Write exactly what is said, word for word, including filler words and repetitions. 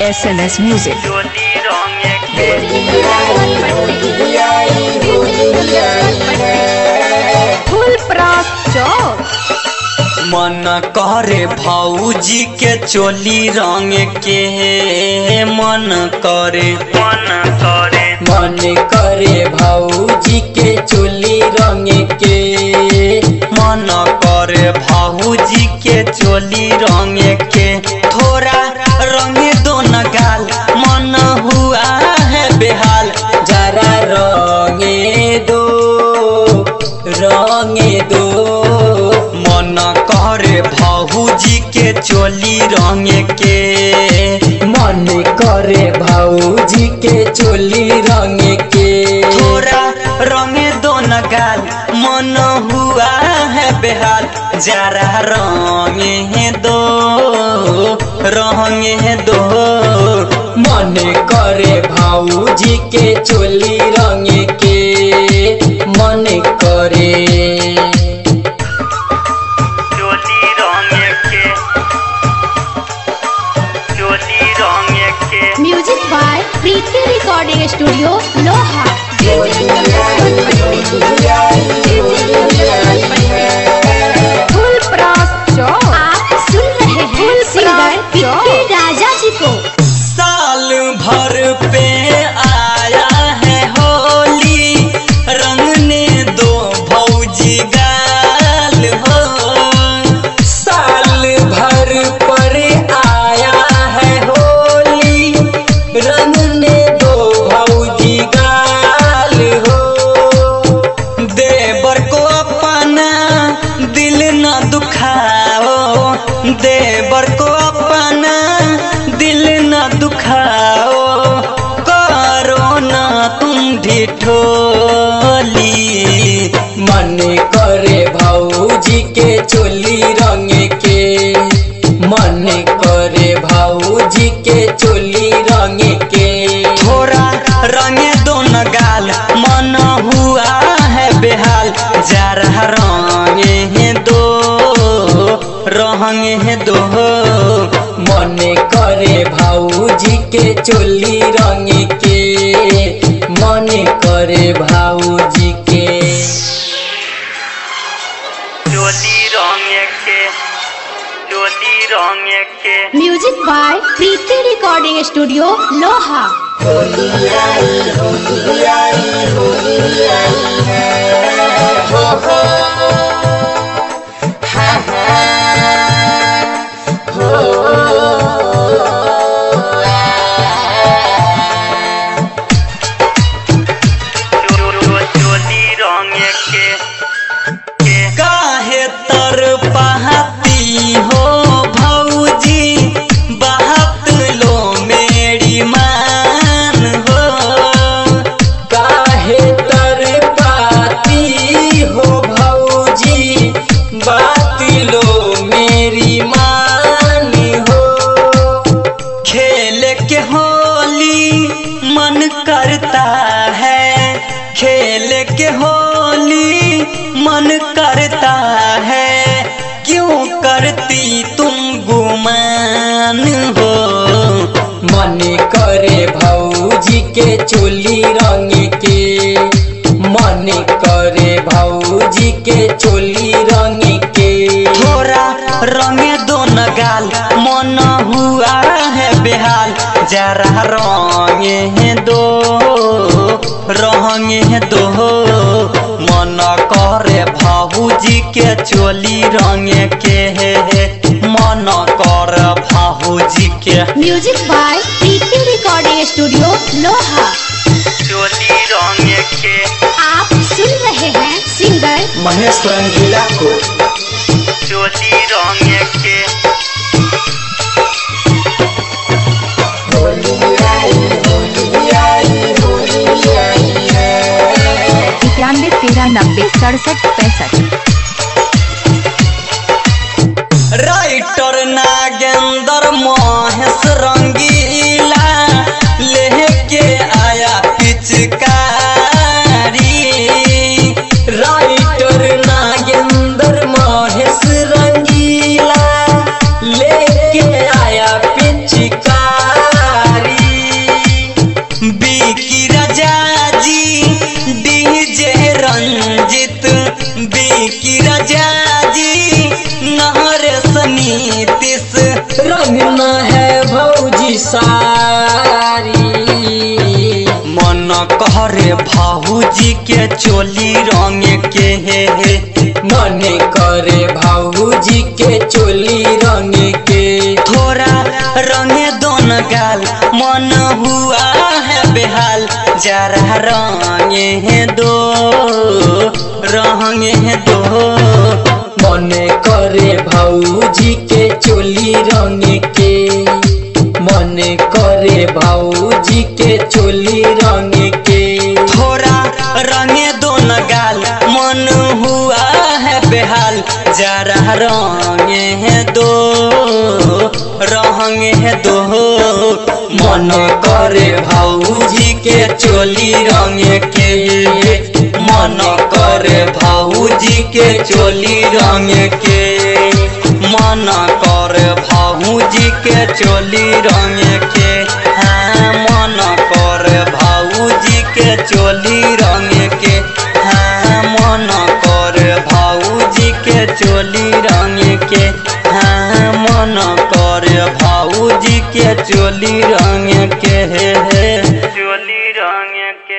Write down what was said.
S N S Music. मन करे भौजी के चोली रंग के मन करे मन करे मन करे भौजी के चोली रंग के मन करे भौजी के चोली रंग के थोड़ा रंग दो न गाल मन हुआ है बेहाल जरा रंगे दो रंगे दो मन करे भौजी के चोली रंग के मन करे भौजी के चोली रंग के थोड़ा रंग दो न गाल मन हुआ है बेहाल जरा रंग दो रंग दो मन करे भौजी के चोली रंग के मन करे चोली रंग के चोली रंग के music by Preeti recording studio Loha. आप सुन रहे हैं सिंगर पिक्की राजा जी को। साल भर पे आया है होली रंगने दो भौजी गाल हो साल भर पर आया है होली रंगने दो भौजी गाल हो देवर को अपना दिल न दुखाओ देवर को अपना दिल न दुखाओ करो न तुम ढिठोली मन करे भौजी के चोली रंग के मन करे भौजी के चोली रंग के थोड़ा रंग दो न गाल मन हुआ है बेहाल जरा रंग दो रंग दो मन करे भौजी के चोली रंग के मन करे भौजी के चोली रंग के चोली रंग के music by Preeti recording studio Loha. काहे तर पहाती हो भौजी बात लो मेरी मान हो काहे तर पाती हो भौजी बात लो मेरी मान हो खेल के होली मन करता है खेल के होली मन करता है क्यों करती तुम गुमान हो मन करे भौजी के चोली रंग के मन करे भौजी के चोली रंग के थोड़ा रंग दो न गाल मन हुआ है बेहाल जरा रंग दो रंग दो मन करे भौजी के चोली रंग के मन कर भौजी के music by Preeti recording studio Loha. चोली रंग के आप सुन रहे हैं सिंगर महेश रंगीला को चोली रंग के इक्यानवे तेरह नब्बे सड़सठ पैंसठ। राइटर नागेंद्र महेश रंगीला लेके आया पिचकारी राइटर नागेंद्र महेश रंगीला लेके आया पिचकारी सारी। मन करे भाऊजी के चोली रंग के हे हे मन करे भाऊजी के चोली रंग के। थोड़ा रंगे दोन गाल मन हुआ है बेहाल जरा रंगे है दो रंगे है दो। मन करे भाऊजी के चोली रंग के। मन करे भाऊजी के चोली रंग के। थोड़ा रंगे दोन गाल मन हुआ है बेहाल जरा रंगे है दो रंगे है दो। मन करे भाऊजी के चोली रंग के मन करे भाऊजी के चोली रंग के मन करे भाऊजी के चोली रंग के। हाँ मन करे भाऊजी के चोली रंग के। हाँ मन करे भाऊजी के चोली रंग के। हाँ मन करे भाऊजी के चोली रंग के हे हे चोली रंग के।